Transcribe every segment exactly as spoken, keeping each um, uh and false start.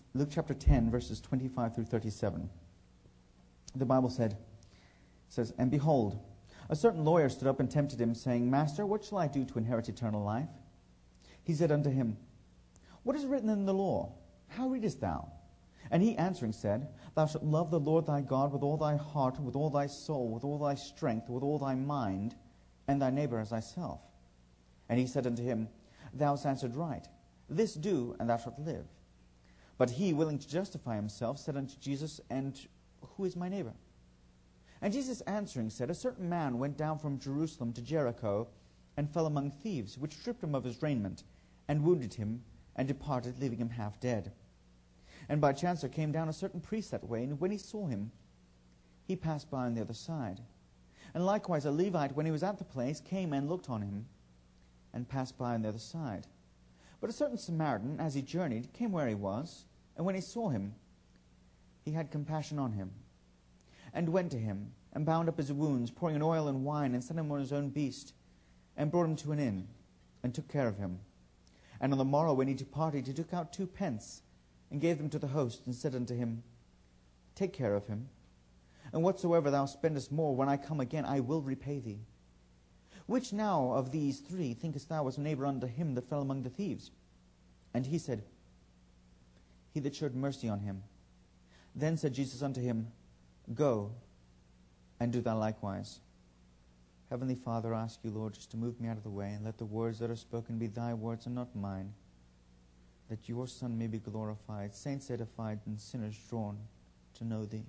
Luke chapter ten, verses twenty-five through thirty-seven. The Bible said, says, "And behold, a certain lawyer stood up and tempted him, saying, Master, what shall I do to inherit eternal life? He said unto him, What is written in the law? How readest thou? And he answering said, Thou shalt love the Lord thy God with all thy heart, with all thy soul, with all thy strength, with all thy mind, and thy neighbor as thyself. And he said unto him, Thou hast answered right. This do, and thou shalt live. But he, willing to justify himself, said unto Jesus, And who is my neighbor? And Jesus answering said, A certain man went down from Jerusalem to Jericho, and fell among thieves, which stripped him of his raiment, and wounded him, and departed, leaving him half dead. And by chance there came down a certain priest that way, and when he saw him, he passed by on the other side. And likewise a Levite, when he was at the place, came and looked on him, and passed by on the other side. But a certain Samaritan, as he journeyed, came where he was, and when he saw him, he had compassion on him, and went to him, and bound up his wounds, pouring in oil and wine, and set him on his own beast, and brought him to an inn, and took care of him. And on the morrow when he departed, he took out two pence, and gave them to the host, and said unto him, Take care of him, and whatsoever thou spendest more, when I come again, I will repay thee. Which now of these three thinkest thou was neighbor unto him that fell among the thieves? And he said, He that showed mercy on him. Then said Jesus unto him, Go, and do thou likewise. Heavenly Father, I ask you, Lord, just to move me out of the way, and let the words that are spoken be thy words and not mine, that your Son may be glorified, saints edified, and sinners drawn to know thee.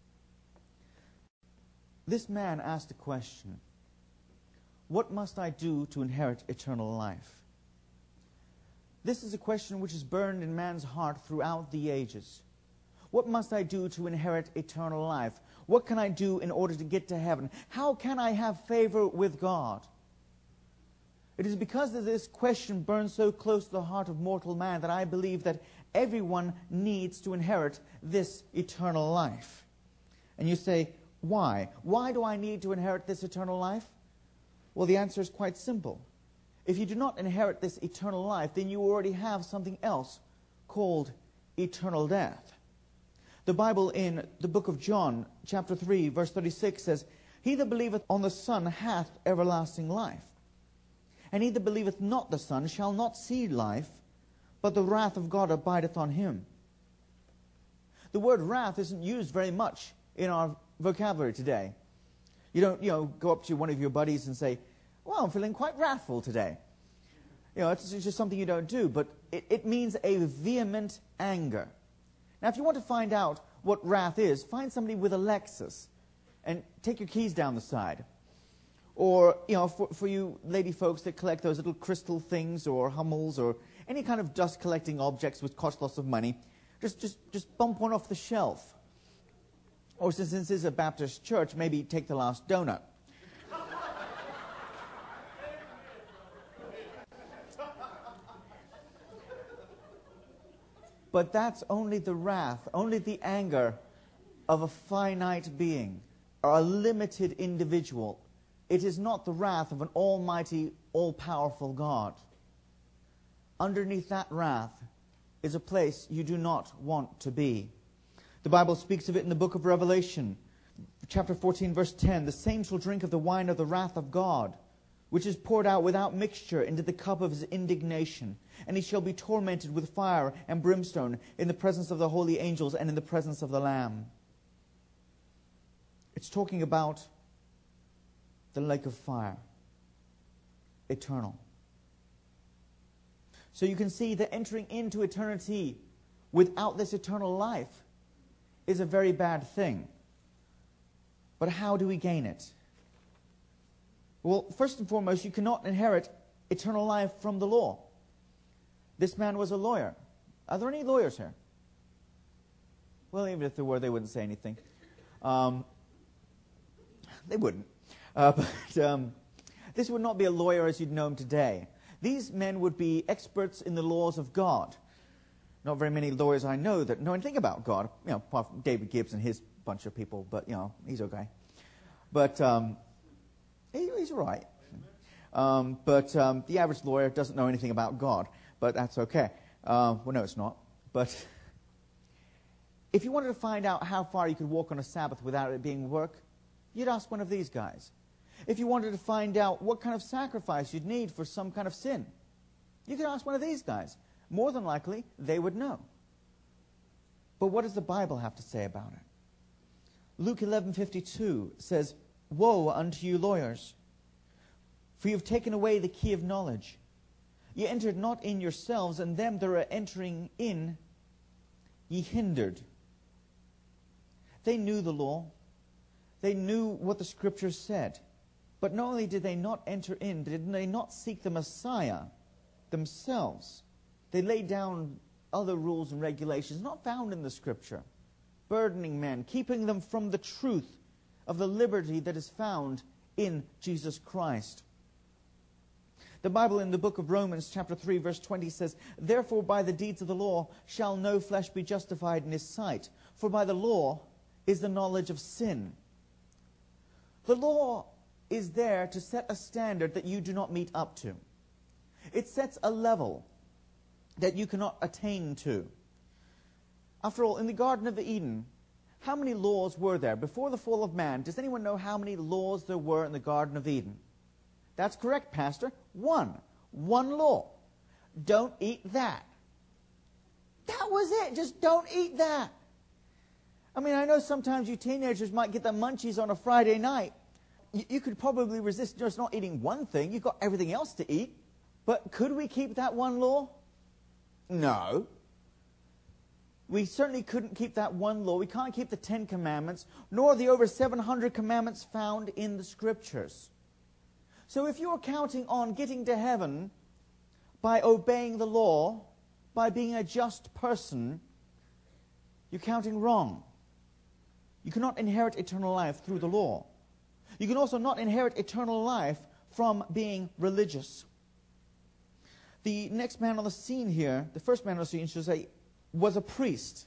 This man asked a question. What must I do to inherit eternal life? This is a question which is burned in man's heart throughout the ages. What must I do to inherit eternal life? What can I do in order to get to heaven? How can I have favor with God? It is because of this question burns so close to the heart of mortal man that I believe that everyone needs to inherit this eternal life. And you say, why? Why do I need to inherit this eternal life? Well, the answer is quite simple. If you do not inherit this eternal life, then you already have something else called eternal death. The Bible in the book of John, chapter three, verse thirty-six says, He that believeth on the Son hath everlasting life. And he that believeth not the Son shall not see life, but the wrath of God abideth on him. The word wrath isn't used very much in our vocabulary today. You don't, you know, go up to one of your buddies and say, well, I'm feeling quite wrathful today. You know, it's, it's just something you don't do, but it, it means a vehement anger. Now, if you want to find out what wrath is, find somebody with a Lexus and take your keys down the side. Or, you know, for, for you lady folks that collect those little crystal things or Hummels or any kind of dust-collecting objects which cost lots of money, just, just, just bump one off the shelf. Or since this is a Baptist church, maybe take the last donut. But that's only the wrath, only the anger of a finite being, or a limited individual. It is not the wrath of an almighty, all-powerful God. Underneath that wrath is a place you do not want to be. The Bible speaks of it in the book of Revelation, chapter fourteen, verse ten. The same shall drink of the wine of the wrath of God, which is poured out without mixture into the cup of his indignation. And he shall be tormented with fire and brimstone in the presence of the holy angels and in the presence of the Lamb. It's talking about the lake of fire, eternal. So you can see that entering into eternity without this eternal life is a very bad thing. But how do we gain it? Well, first and foremost, you cannot inherit eternal life from the law. This man was a lawyer. Are there any lawyers here? Well, even if there were, they wouldn't say anything. Um, they wouldn't. Uh, but um, this would not be a lawyer as you'd know him today. These men would be experts in the laws of God. Not very many lawyers I know that know anything about God. You know, apart from David Gibbs and his bunch of people, but, you know, he's okay. But um, he, he's all right. Um, but um, the average lawyer doesn't know anything about God, but that's okay. Uh, well, no, it's not. But If you wanted to find out how far you could walk on a Sabbath without it being work, you'd ask one of these guys. If you wanted to find out what kind of sacrifice you'd need for some kind of sin, you could ask one of these guys. More than likely, they would know. But what does the Bible have to say about it? Luke eleven fifty-two says, "Woe unto you lawyers, for you have taken away the key of knowledge. Ye entered not in yourselves, and them that are entering in ye hindered." They knew the law. They knew what the Scriptures said. But not only did they not enter in, did they not seek the Messiah themselves. They laid down other rules and regulations not found in the Scripture, burdening men, keeping them from the truth of the liberty that is found in Jesus Christ. The Bible in the book of Romans chapter three verse twenty says, "Therefore by the deeds of the law shall no flesh be justified in his sight, for by the law is the knowledge of sin." The law is there to set a standard that you do not meet up to. It sets a level that you cannot attain to. After all, in the Garden of Eden, how many laws were there? Before the fall of man, does anyone know how many laws there were in the Garden of Eden? That's correct, Pastor. One. One law. Don't eat that. That was it. Just don't eat that. I mean, I know sometimes you teenagers might get the munchies on a Friday night. You, you could probably resist just not eating one thing. You've got everything else to eat. But could we keep that one law? No. We certainly couldn't keep that one law. We can't keep the Ten Commandments, nor the over seven hundred commandments found in the Scriptures. So if you're counting on getting to heaven by obeying the law, by being a just person, you're counting wrong. You cannot inherit eternal life through the law. You can also not inherit eternal life from being religious. The next man on the scene here, the first man on the scene, should say, was a priest.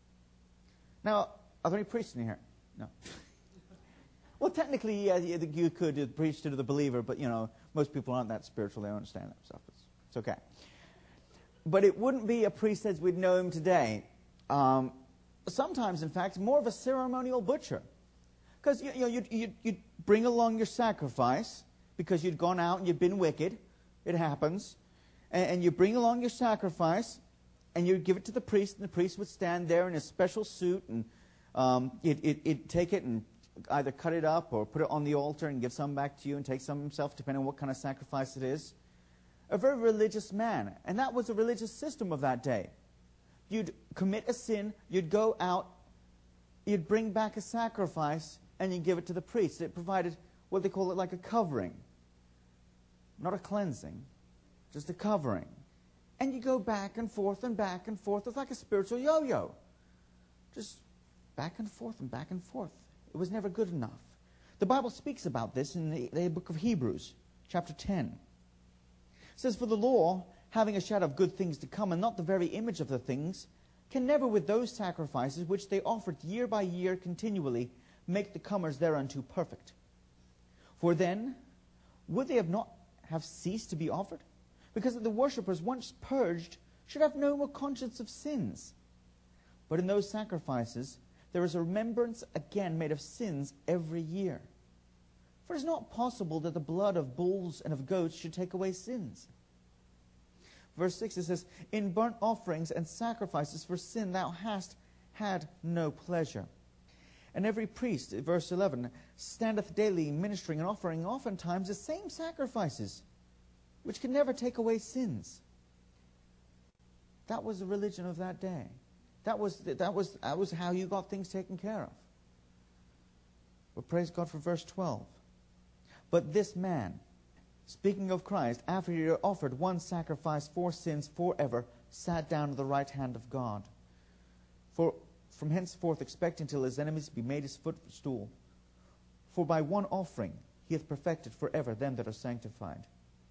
Now, are there any priests in here? No. Well, technically, yeah, you could do the priest to the believer, but, you know, most people aren't that spiritual. They don't understand that stuff. It's, it's okay. But it wouldn't be a priest as we'd know him today. Um, sometimes, in fact, more of a ceremonial butcher. Because, you, you know, you'd, you'd, you'd bring along your sacrifice because you'd gone out and you'd been wicked. It happens. And, and you bring along your sacrifice, and you'd give it to the priest, and the priest would stand there in a special suit, and um, it, it, it'd take it and either cut it up or put it on the altar and give some back to you and take some himself, depending on what kind of sacrifice it is. A very religious man. And that was a religious system of that day. You'd commit a sin, you'd go out, you'd bring back a sacrifice, and you'd give it to the priest. It provided what they call it like a covering. Not a cleansing, just a covering. And you go back and forth and back and forth. It's like a spiritual yo-yo. Just back and forth and back and forth. It was never good enough. The Bible speaks about this in the, the book of Hebrews, chapter ten. It says, "For the law, having a shadow of good things to come, and not the very image of the things, can never with those sacrifices which they offered year by year continually make the comers thereunto perfect. For then, would they have not have ceased to be offered? Because the worshippers, once purged, should have no more conscience of sins. But in those sacrifices, there is a remembrance again made of sins every year. For it is not possible that the blood of bulls and of goats should take away sins." Verse six, it says, "In burnt offerings and sacrifices for sin thou hast had no pleasure. And every priest," verse eleven, "standeth daily ministering and offering oftentimes the same sacrifices, which can never take away sins." That was the religion of that day. That was, that was, that was how you got things taken care of. But praise God for verse twelve. "But this man," speaking of Christ, "after he had offered one sacrifice for sins forever, sat down at the right hand of God. For from henceforth expecting till his enemies be made his footstool. For by one offering he hath perfected forever them that are sanctified."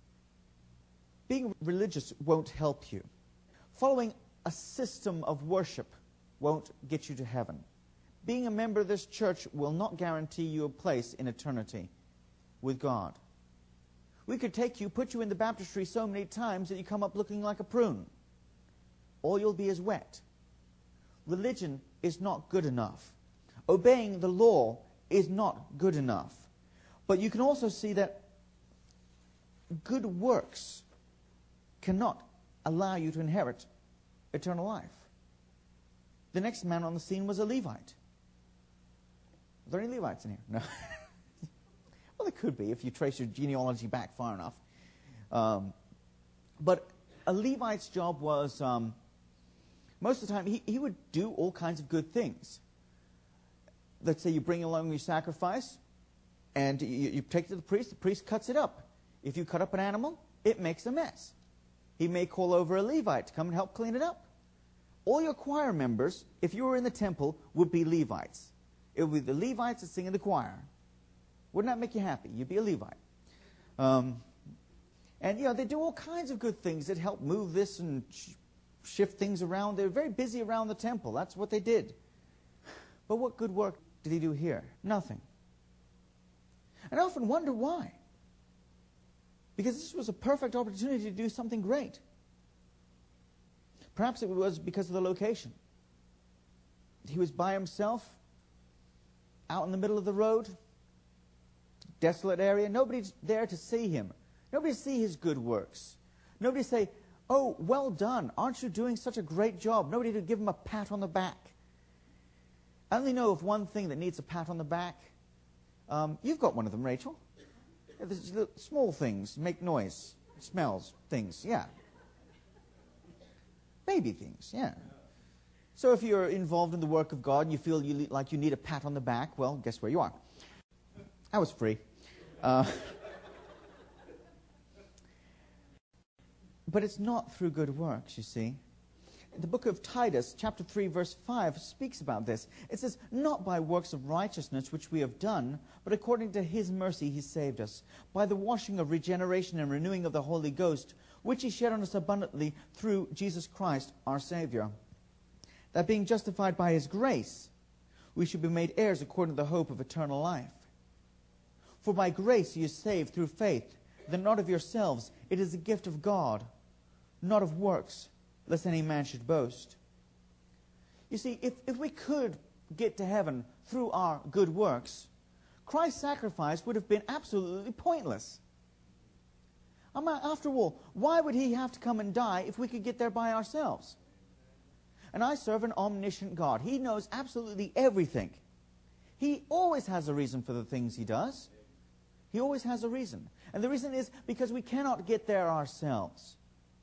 Being religious won't help you. Following a system of worship won't get you to heaven. Being a member of this church will not guarantee you a place in eternity with God. We could take you, put you in the baptistry so many times that you come up looking like a prune. All you'll be is wet. religion is not good enough. Obeying the law is not good enough. But you can also see that good works cannot allow you to inherit eternal life. The next man on the scene was a Levite. Are there any Levites in here? No. Well, there could be if you trace your genealogy back far enough. Um, but a Levite's job was, um, most of the time, he, he would do all kinds of good things. Let's say you bring along your sacrifice, and you, you take it to the priest, the priest cuts it up. If you cut up an animal, it makes a mess. He may call over a Levite to come and help clean it up. All your choir members, if you were in the temple, would be Levites. It would be the Levites that sing in the choir. Wouldn't that make you happy? You'd be a Levite. Um, and, you know, they do all kinds of good things that help move this and sh- shift things around. They were very busy around the temple. That's what they did. But what good work did he do here? Nothing. And I often wonder why. Because this was a perfect opportunity to do something great. Perhaps it was because of the location. He was by himself, out in the middle of the road, desolate area. Nobody's there to see him. Nobody to see his good works. Nobody to say, "Oh, well done. Aren't you doing such a great job?" Nobody to give him a pat on the back. I only know of one thing that needs a pat on the back. Um, you've got one of them, Rachel. There's little small things, make noise, smells, things, yeah. Baby things, yeah. So if you're involved in the work of God and you feel you like you need a pat on the back, well, guess where you are. That was free. Uh, but it's not through good works, you see. The book of Titus, chapter three, verse five, speaks about this. It says, "Not by works of righteousness which we have done, but according to his mercy he saved us, by the washing of regeneration and renewing of the Holy Ghost, which he shed on us abundantly through Jesus Christ our Savior. That being justified by his grace, we should be made heirs according to the hope of eternal life. For by grace you are saved through faith, that not of yourselves, it is a gift of God, not of works, lest any man should boast." You see, if, if we could get to heaven through our good works, Christ's sacrifice would have been absolutely pointless. I mean, after all, why would he have to come and die if we could get there by ourselves? And I serve an omniscient God. He knows absolutely everything. He always has a reason for the things he does. He always has a reason. And the reason is because we cannot get there ourselves.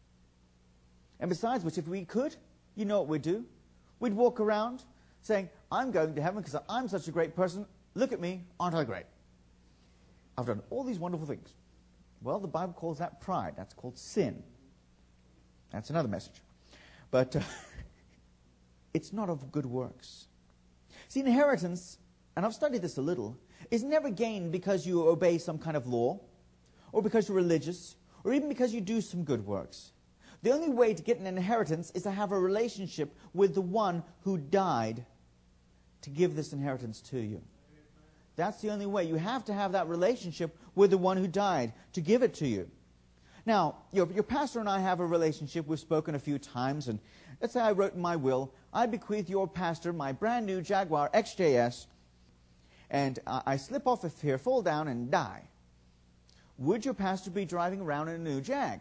And besides which, if we could, you know what we'd do? We'd walk around saying, "I'm going to heaven because I'm such a great person. Look at me, aren't I great? I've done all these wonderful things." Well, the Bible calls that pride. That's called sin. That's another message. But uh, it's not of good works. See, inheritance, and I've studied this a little, is never gained because you obey some kind of law, or because you're religious, or even because you do some good works. The only way to get an inheritance is to have a relationship with the one who died to give this inheritance to you. That's the only way. You have to have that relationship with the one who died to give it to you. Now, your, your pastor and I have a relationship. We've spoken a few times, and let's say I wrote in my will, "I bequeath your pastor my brand new Jaguar X J S, and I, I slip off of here, fall down, and die." Would your pastor be driving around in a new Jag?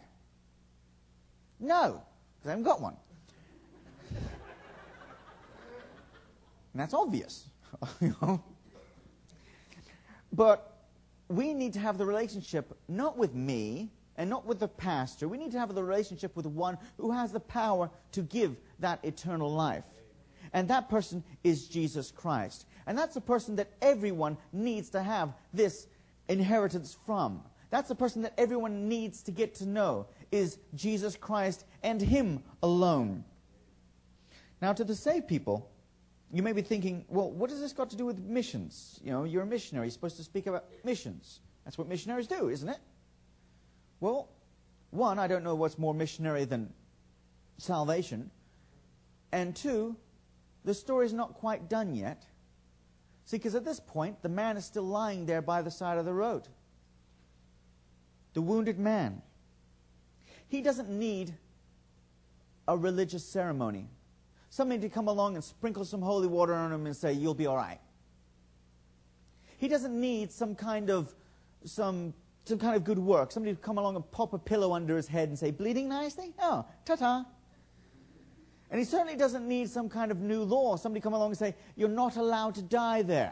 No, because I haven't got one. And that's obvious. You know? But we need to have the relationship not with me and not with the pastor. We need to have the relationship with the one who has the power to give that eternal life. And that person is Jesus Christ. And that's the person that everyone needs to have this inheritance from. That's the person that everyone needs to get to know, is Jesus Christ and him alone. Now, to the saved people, you may be thinking, well, what has this got to do with missions? You know, you're a missionary. You're supposed to speak about missions. That's what missionaries do, isn't it? Well, one, I don't know what's more missionary than salvation. And two, the story's not quite done yet. See, because at this point, the man is still lying there by the side of the road. The wounded man. He doesn't need a religious ceremony. somebody to come along and sprinkle some holy water on him and say, you'll be all right. He doesn't need some kind of some some kind of good work. Somebody to come along and pop a pillow under his head and say, bleeding nicely? Oh, ta-ta. And he certainly doesn't need some kind of new law. Somebody come along and say, you're not allowed to die there.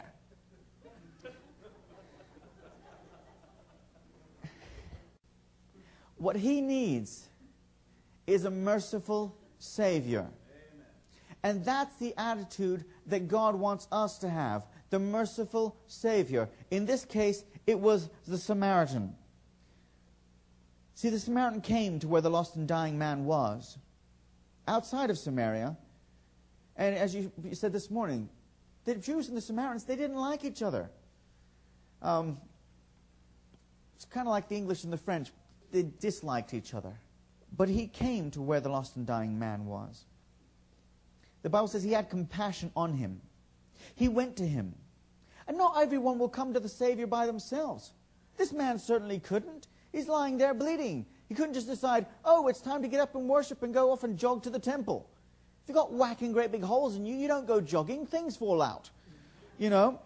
What he needs is a merciful Savior. Amen. And that's the attitude that God wants us to have. The merciful Savior. In this case, it was the Samaritan. See, the Samaritan came to where the lost and dying man was, outside of Samaria. And as you said this morning, the Jews and the Samaritans, they didn't like each other. Um, it's kind of like the English and the French. They disliked each other. But he came to where the lost and dying man was. The Bible says he had compassion on him. He went to him. And not everyone will come to the Savior by themselves. This man certainly couldn't. He's lying there bleeding. He couldn't just decide, oh, it's time to get up and worship and go off and jog to the temple. If you've got whacking great big holes in you, you don't go jogging. Things fall out. You know.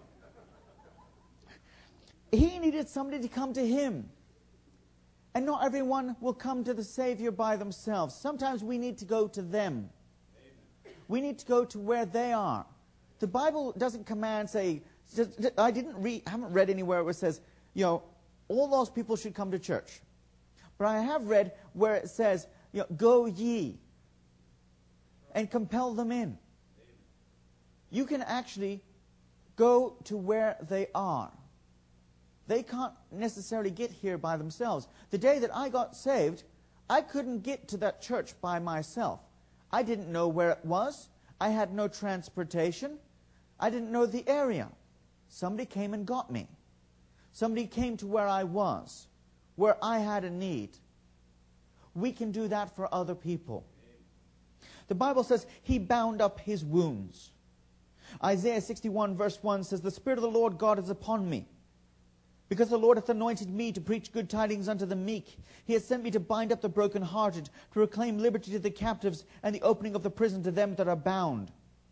He needed somebody to come to him. And not everyone will come to the Savior by themselves. Sometimes we need to go to them. Amen. We need to go to where they are. The Bible doesn't command, say, I didn't read, haven't read anywhere where it says, you know, all lost people should come to church. But I have read where it says, you know, go ye and compel them in. Amen. You can actually go to where they are. They can't necessarily get here by themselves. The day that I got saved, I couldn't get to that church by myself. I didn't know where it was. I had no transportation. I didn't know the area. Somebody came and got me. Somebody came to where I was, where I had a need. We can do that for other people. The Bible says he bound up his wounds. Isaiah sixty-one verse one says, the Spirit of the Lord God is upon me, because the Lord hath anointed me to preach good tidings unto the meek. He has sent me to bind up the brokenhearted, to proclaim liberty to the captives, and the opening of the prison to them that are bound.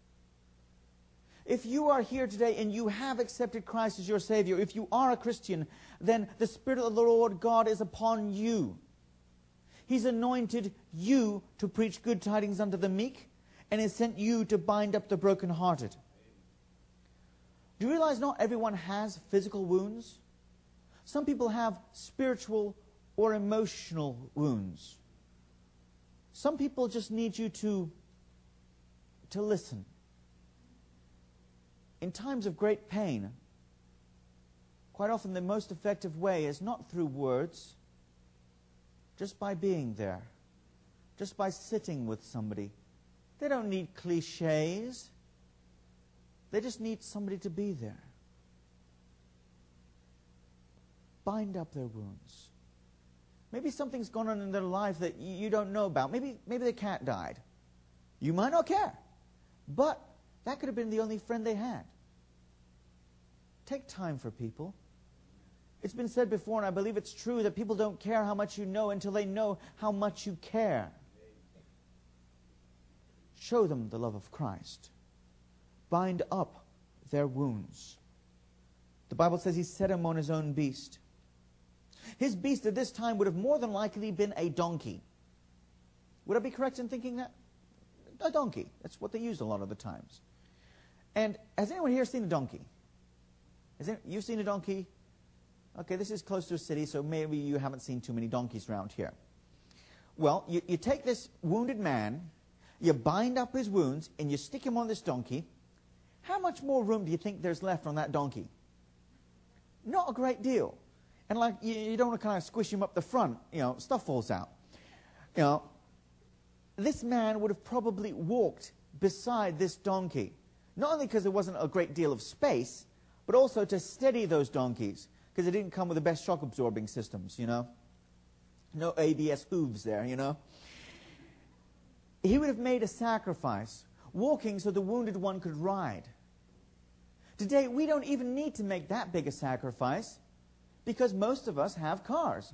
If you are here today and you have accepted Christ as your Savior, if you are a Christian, then the Spirit of the Lord God is upon you. He's anointed you to preach good tidings unto the meek, and has sent you to bind up the brokenhearted. Do you realize not everyone has physical wounds? Some people have spiritual or emotional wounds. Some people just need you to, to listen. In times of great pain, quite often the most effective way is not through words, just by being there, just by sitting with somebody. They don't need cliches. They just need somebody to be there. Bind up their wounds. Maybe something's gone on in their life that you don't know about. Maybe, maybe their cat died. You might not care. But that could have been the only friend they had. Take time for people. It's been said before, and I believe it's true, that people don't care how much you know until they know how much you care. Show them the love of Christ. Bind up their wounds. The Bible says he set him on his own beast. His beast at this time would have more than likely been a donkey. Would I be correct in thinking that? A donkey. That's what they used a lot of the times. And has anyone here seen a donkey? Has anyone, you've seen a donkey? Okay, this is close to a city, so maybe you haven't seen too many donkeys around here. Well, you, you take this wounded man, you bind up his wounds, and you stick him on this donkey. How much more room do you think there's left on that donkey? Not a great deal. And like, you, you don't want to kind of squish him up the front, you know, stuff falls out. You know, this man would have probably walked beside this donkey. Not only because there wasn't a great deal of space, but also to steady those donkeys, because they didn't come with the best shock absorbing systems, you know. No A B S hooves there, you know. He would have made a sacrifice, walking so the wounded one could ride. Today, we don't even need to make that big a sacrifice, because most of us have cars.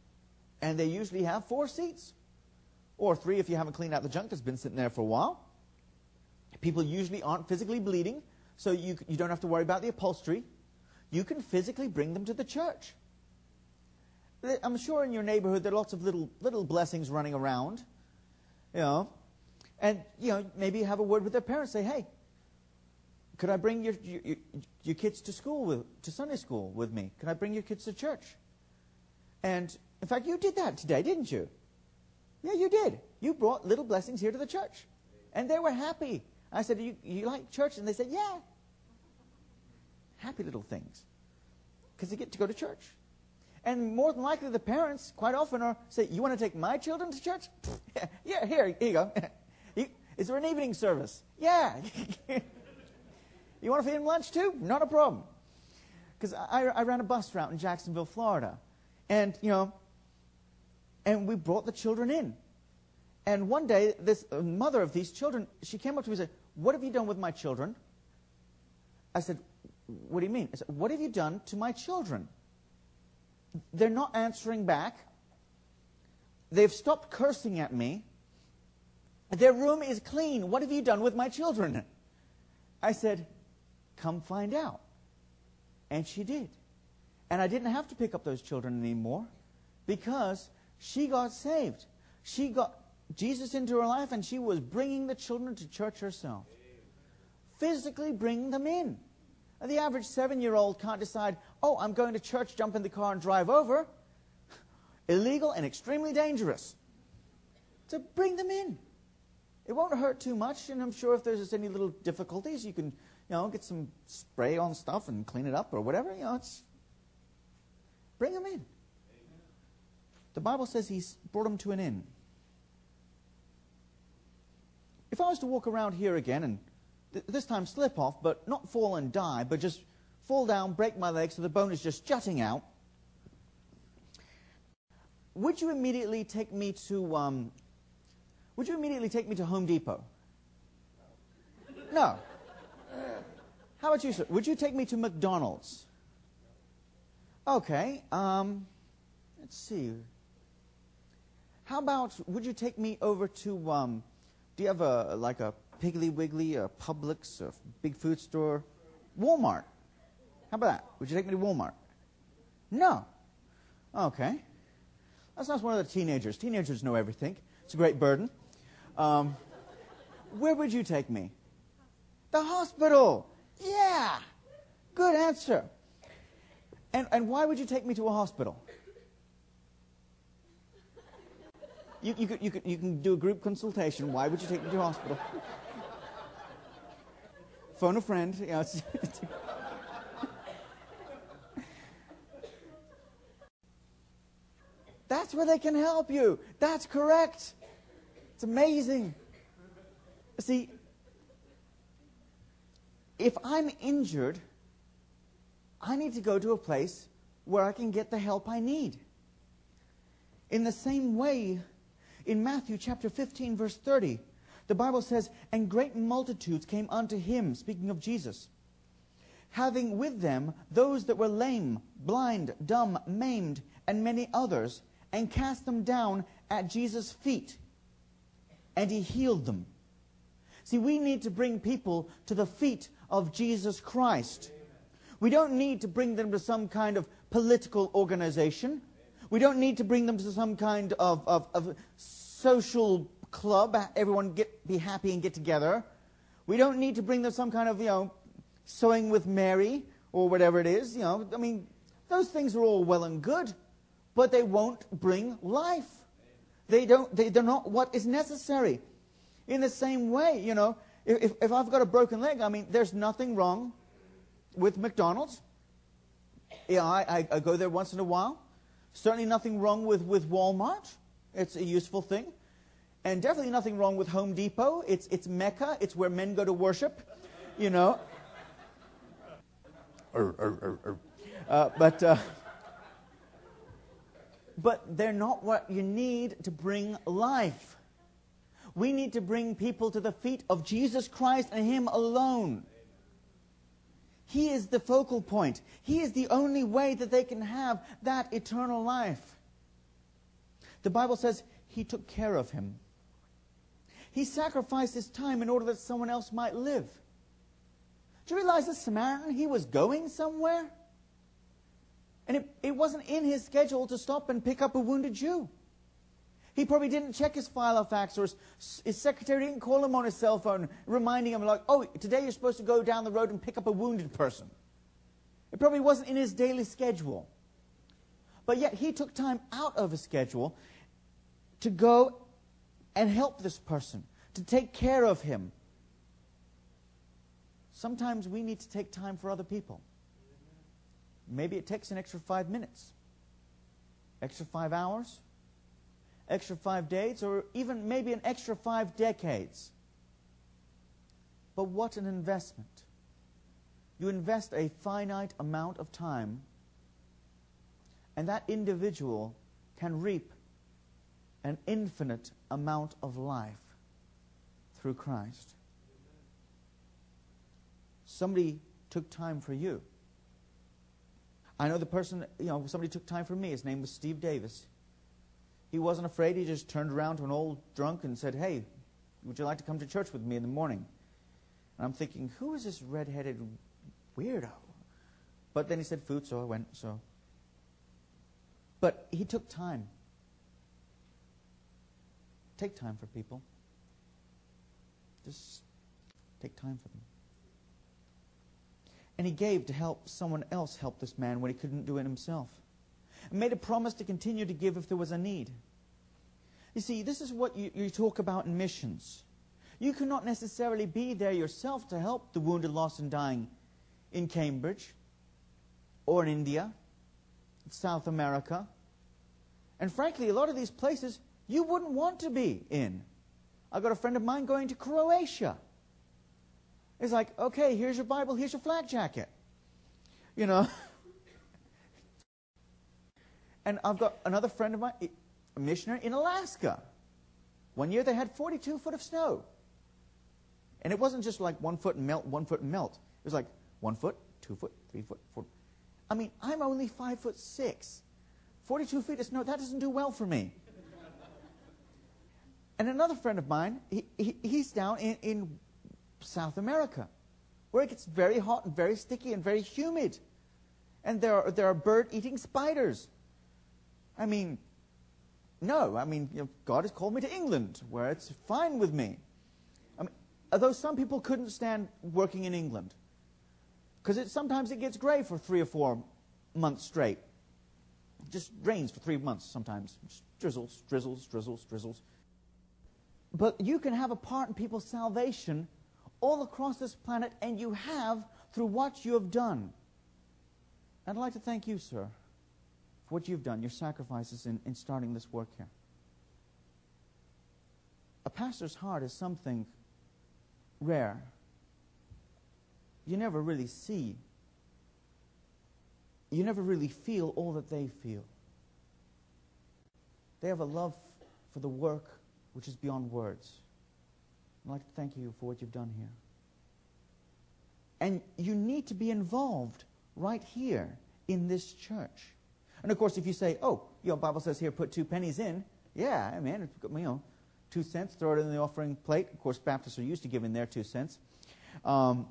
And they usually have four seats. Or three if you haven't cleaned out the junk that's been sitting there for a while. People usually aren't physically bleeding, so you, you don't have to worry about the upholstery. You can physically bring them to the church. I'm sure in your neighborhood there are lots of little little blessings running around, you know, and you know maybe have a word with their parents. Say, hey, could I bring your your, your kids to school with to Sunday school with me? Could I bring your kids to church? And in fact, you did that today, didn't you? Yeah, you did. You brought little blessings here to the church, and they were happy. I said, you you like church? And they said, yeah. Happy little things, because they get to go to church. And more than likely, the parents quite often are say, "You want to take my children to church? yeah, yeah, here, here you go. Is there an evening service? Yeah. You want to feed them lunch too? Not a problem." Because I, I ran a bus route in Jacksonville, Florida, and you know, and we brought the children in. And one day, this mother of these children, she came up to me and said, "What have you done with my children?" I said, "What do you mean?" I said, "What have you done to my children? They're not answering back. They've stopped cursing at me. Their room is clean. What have you done with my children?" I said, "Come find out." And she did. And I didn't have to pick up those children anymore because she got saved. She got Jesus into her life, and she was bringing the children to church herself. Physically bring them in. The average seven-year-old can't decide, oh, I'm going to church, jump in the car, and drive over. Illegal and extremely dangerous. So bring them in. It won't hurt too much, and I'm sure if there's any little difficulties, you can, you know, get some spray on stuff and clean it up or whatever. You know, it's bring them in. The Bible says He's brought them to an inn. If I was to walk around here again and this time slip off, but not fall and die, but just fall down, break my leg so the bone is just jutting out, would you immediately take me to um, would you immediately take me to Home Depot? No. How about you, sir? Would you take me to McDonald's? Okay. Um, let's see. How about, would you take me over to, um, do you have a like a Piggly Wiggly, a Publix, a big food store? Walmart. How about that? Would you take me to Walmart? No. Okay. That's not one of the teenagers. Teenagers know everything. It's a great burden. Um, where would you take me? The hospital. Yeah. Good answer. And and why would you take me to a hospital? You, you, could, you, could, you can do a group consultation. Why would you take me to a hospital? Phone a friend. You know, it's, it's That's where they can help you. That's correct. It's amazing. See, if I'm injured, I need to go to a place where I can get the help I need. In the same way, in Matthew chapter fifteen, verse thirty, the Bible says, "And great multitudes came unto him," speaking of Jesus, "having with them those that were lame, blind, dumb, maimed, and many others, and cast them down at Jesus' feet. And He healed them." See, we need to bring people to the feet of Jesus Christ. We don't need to bring them to some kind of political organization. We don't need to bring them to some kind of, of, of social club, everyone get be happy and get together. We don't need to bring them some kind of, you know, sewing with Mary or whatever it is. You know, I mean, those things are all well and good, but they won't bring life. They don't. They, they're not what is necessary. In the same way, you know, if if I've got a broken leg, I mean, there's nothing wrong with McDonald's. Yeah, I, I, I go there once in a while. Certainly nothing wrong with, with Walmart. It's a useful thing. And definitely nothing wrong with Home Depot. It's it's Mecca. It's where men go to worship, you know. Er, er, er, er. Uh, but uh, but they're not what you need to bring life. We need to bring people to the feet of Jesus Christ and Him alone. He is the focal point. He is the only way that they can have that eternal life. The Bible says He took care of him. He sacrificed his time in order that someone else might live. Do you realize this Samaritan, he was going somewhere? And it, it wasn't in his schedule to stop and pick up a wounded Jew. He probably didn't check his file of facts, or his, his secretary didn't call him on his cell phone, reminding him, like, oh, today you're supposed to go down the road and pick up a wounded person. It probably wasn't in his daily schedule. But yet he took time out of his schedule to go and help this person, to take care of him. Sometimes we need to take time for other people. Maybe it takes an extra five minutes, extra five hours, extra five days, or even maybe an extra five decades. But what an investment. You invest a finite amount of time, and that individual can reap an infinite amount of life through Christ. Somebody took time for you. I know the person, you know, somebody took time for me. His name was Steve Davis. He wasn't afraid. He just turned around to an old drunk and said, hey, would you like to come to church with me in the morning? And I'm thinking, who is this red-headed weirdo? But then he said food, so I went. So, But he took time. Take time for people. Just take time for them. And he gave to help someone else help this man when he couldn't do it himself. And made a promise to continue to give if there was a need. You see, this is what you, you talk about in missions. You cannot necessarily be there yourself to help the wounded, lost, and dying in Cambridge, or in India, South America. And frankly, a lot of these places you wouldn't want to be in. I've got a friend of mine going to Croatia. It's like, okay, here's your Bible, here's your flak jacket. You know. And I've got another friend of mine, a missionary in Alaska. One year they had forty-two foot of snow. And it wasn't just like one foot and melt, one foot and melt. It was like one foot, two foot, three foot, four. I mean, I'm only five foot six. forty-two feet of snow, that doesn't do well for me. And another friend of mine, he, he, he's down in, in South America, where it gets very hot and very sticky and very humid. And there are, there are bird-eating spiders. I mean, no, I mean, you know, God has called me to England, where it's fine with me. I mean, although some people couldn't stand working in England, because it, sometimes it gets gray for three or four months straight. It just rains for three months sometimes. Just drizzles, drizzles, drizzles, drizzles. But you can have a part in people's salvation all across this planet, and you have through what you have done. I'd like to thank you, sir, for what you've done, your sacrifices in, in starting this work here. A pastor's heart is something rare. You never really see, you never really feel all that they feel. They have a love for the work which is beyond words. I'd like to thank you for what you've done here. And you need to be involved right here in this church. And of course, if you say, oh, you know, the Bible says here, put two pennies in. Yeah, I mean, you know, two cents, throw it in the offering plate. Of course, Baptists are used to giving their two cents. Um,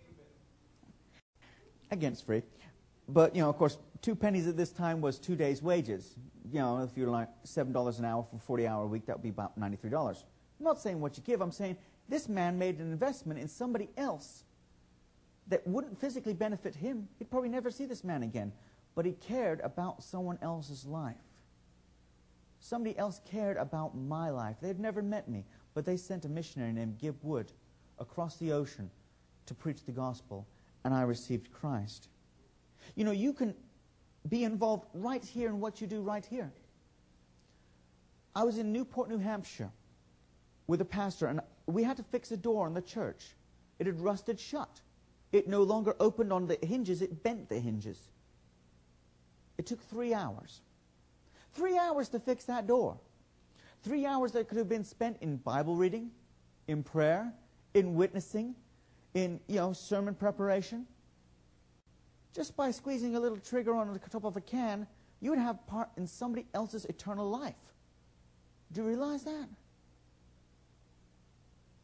again, it's free. But, you know, of course, two pennies at this time was two days' wages. You know, if you're like seven dollars an hour for a forty-hour week, that would be about ninety-three dollars. I'm not saying what you give. I'm saying this man made an investment in somebody else that wouldn't physically benefit him. He'd probably never see this man again. But he cared about someone else's life. Somebody else cared about my life. They'd never met me, but they sent a missionary named Gib Wood across the ocean to preach the gospel, and I received Christ. You know, you can be involved right here in what you do right here. I was in Newport, New Hampshire with a pastor, and we had to fix a door in the church. It had rusted shut. It no longer opened on the hinges, it bent the hinges. It took three hours. Three hours to fix that door. Three hours that could have been spent in Bible reading, in prayer, in witnessing, in, you know, sermon preparation. Just by squeezing a little trigger on the top of a can, you would have part in somebody else's eternal life. Do you realize that?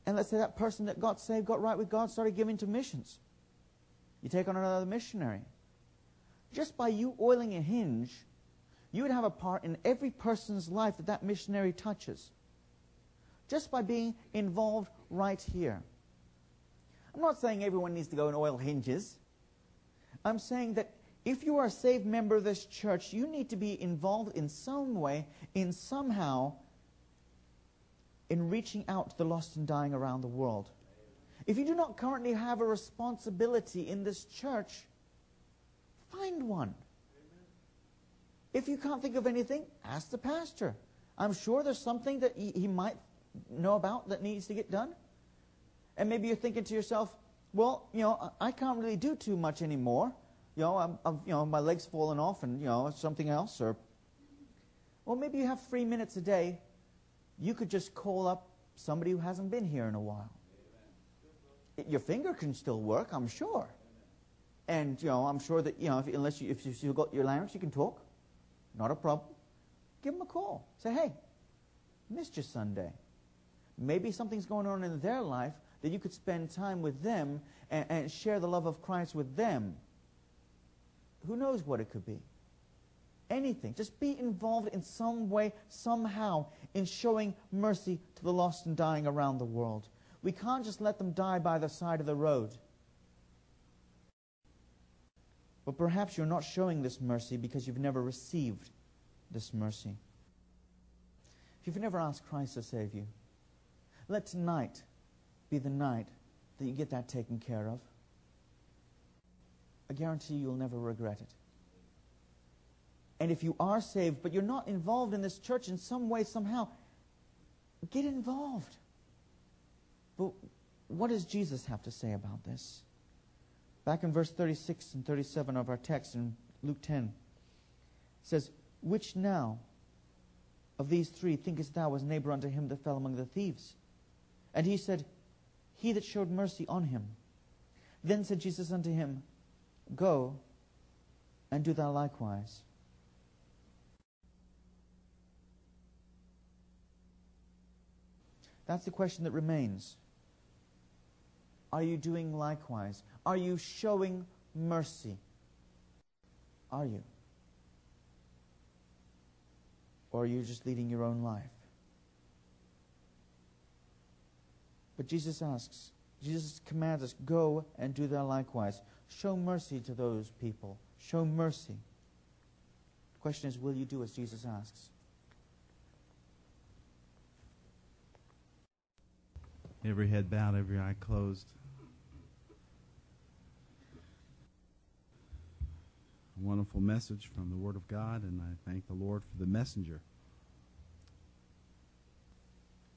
And let's say that person that got saved, got right with God, started giving to missions. You take on another missionary. Just by you oiling a hinge, you would have a part in every person's life that that missionary touches. Just by being involved right here. I'm not saying everyone needs to go and oil hinges. I'm saying that if you are a saved member of this church, you need to be involved in some way, in somehow, in reaching out to the lost and dying around the world. If you do not currently have a responsibility in this church, find one. If you can't think of anything, ask the pastor. I'm sure there's something that he, he might know about that needs to get done. And maybe you're thinking to yourself, well, you know, I can't really do too much anymore. You know, I'm, I'm, you know, my leg's fallen off and, you know, something else. Or, well, maybe you have three minutes a day. You could just call up somebody who hasn't been here in a while. It, your finger can still work, I'm sure. And, you know, I'm sure that, you know, if, unless you, if you've got your language, you can talk. Not a problem. Give them a call. Say, hey, missed your Sunday. Maybe something's going on in their life that you could spend time with them and, and share the love of Christ with them. Who knows what it could be? Anything. Just be involved in some way, somehow, in showing mercy to the lost and dying around the world. We can't just let them die by the side of the road. But perhaps you're not showing this mercy because you've never received this mercy. If you've never asked Christ to save you, let tonight be the night that you get that taken care of. I guarantee you'll never regret it. And if you are saved, but you're not involved in this church in some way, somehow, get involved. But what does Jesus have to say about this? Back in verse thirty-six and thirty-seven of our text in Luke ten, it says, which now of these three thinkest thou was neighbor unto him that fell among the thieves? And he said, he that showed mercy on him. Then said Jesus unto him, go and do thou likewise. That's the question that remains. Are you doing likewise? Are you showing mercy? Are you? Or are you just leading your own life? But Jesus asks, Jesus commands us, go and do thou likewise. Show mercy to those people. Show mercy. The question is, will you do as Jesus asks? Every head bowed, every eye closed. A wonderful message from the Word of God, and I thank the Lord for the messenger